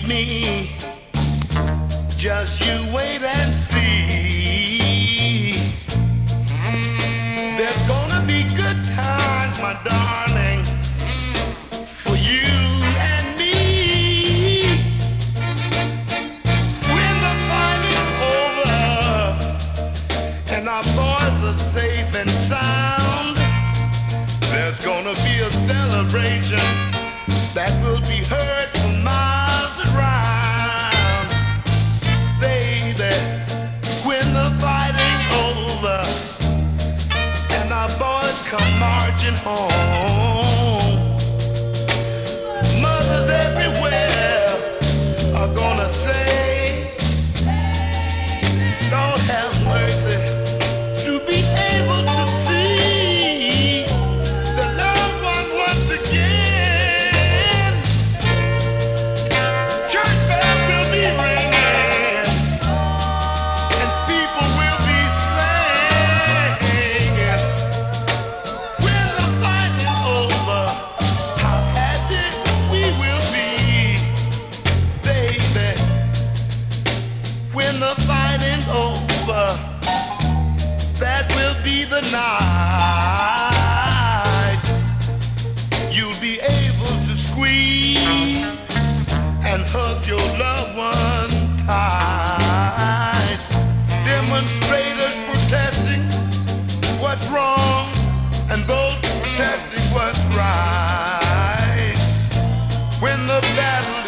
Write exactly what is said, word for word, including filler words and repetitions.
me. Just you wait and see. There's gonna be good times, my darling, for you and me. When the fight is over and our boys are safe and sound, there's gonna be a celebration that will be heard for miles around. Baby, when the fighting's over and our boys come marching home, mothers everywhere are gonna say, Lord have mercy, to be able to see the loved one once again. Church bells will be ringing and people will be singing. When the fight is over, how happy we will be, baby. When the fighting's over, that will be the night you'll be able to squeeze and hug your loved one tight. Demonstrators protesting what's wrong and those protesting what's right. When the battle